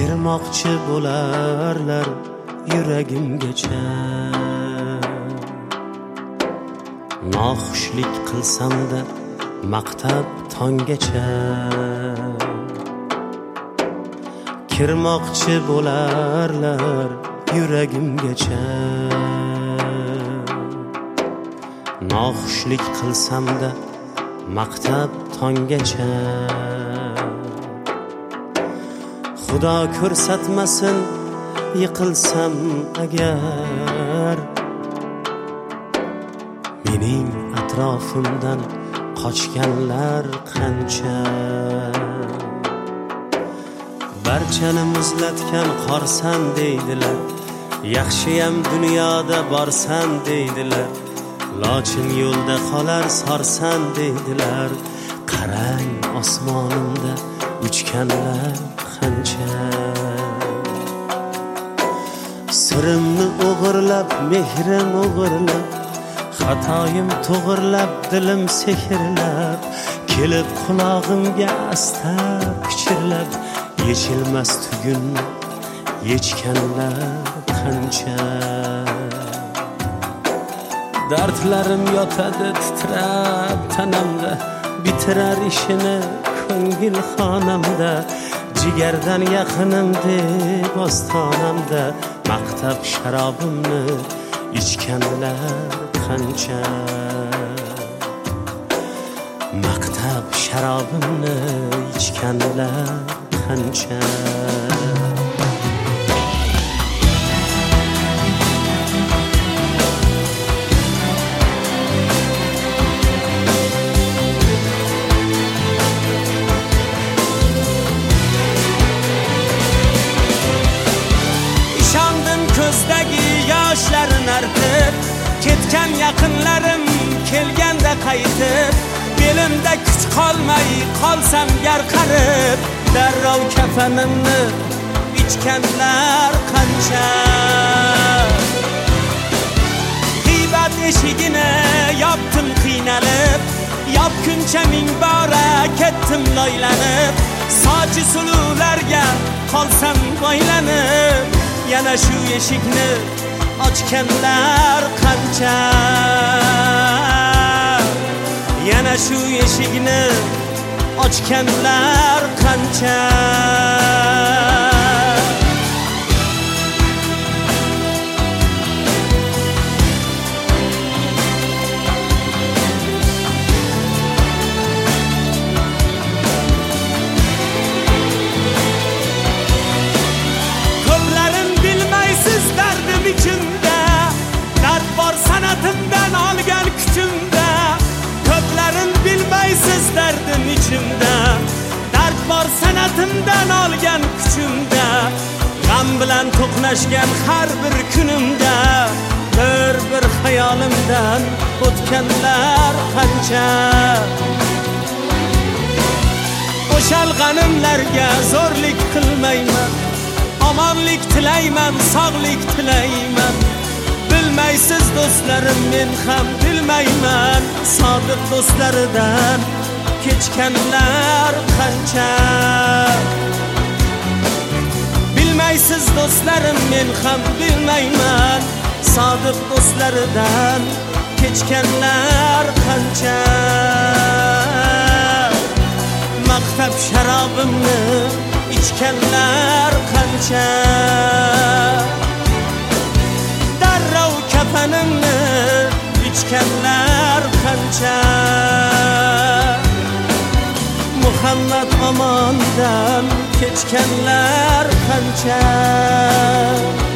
kirmoqchi bo'larlar yuragimgacha. Noxushlik qilsam-da maqtab tonggacha, kirmoqchi bo'larlar yuragimgacha. Noxushlik qilsam-da maqtab tonggacha. Xudo ko'rsatmasin yiqilsam agar, mening atrofimdan qochganlar qancha. Barchani muzlatgan qorsan deydilar, yaxshiyam dunyoda borsan deydilar. Lochin yo'lda qolar sorsan deydilar. Qarang osmonimda uchganlar qancha. Sirimni o'g'irlab, mehrim o'g'irlab, xatoyim to'g'irlab, dilim sehrlab, kelib qulog'imga asta pichirlab, yechilmas tugunni yechganlar qancha. Dardlarim yotadi titrab tanamda, bitirar ishini ko'ngil xonamda. Jigardan yaqinim deb ostonamda, maqtab sharobimni ichganlar qancha. Maqtab sharobimni ichganlar qancha. Ko'zdagi yoshlarni artib, ketgan yaqinlarim kelganda qaytib, belimda kuch qolmay qolsam garqarib, darrov kafanimni ichganlar qancha. G'iybat eshigini yopdim qiynalib, yopguncha ming bora ketdim loylanib, sochi suluvlarga qolsam boylanib, yana shu eshikni ochganlar qancha. Yana shu eshikni ochganlar qancha. İçimde dert var, sanatımdan olgan kuchimda. Ko'plarin bilmaysiz derdim içimde, dert var sanatımdan olgan kuchimda. G'am bilan to'qnashgan har bir kunimda, bir hayolimdan o'tganlar qancha. O'shalg'animlarga zo'rlik qilmayman, omonlik tilayman, sog'lik tilayman. Bilmaysiz do'stlarim, men ham bilmayman, sodiq do'stlaridan kechganlar qancha. Bilmaysiz do'stlarim, men ham bilmayman, sodiq do'stlaridan kechganlar qancha. Maqtab sharobimni ichganlar qancha. Darrov kafanimni ichganlar qancha. Muhammad omondan kechganlar qancha.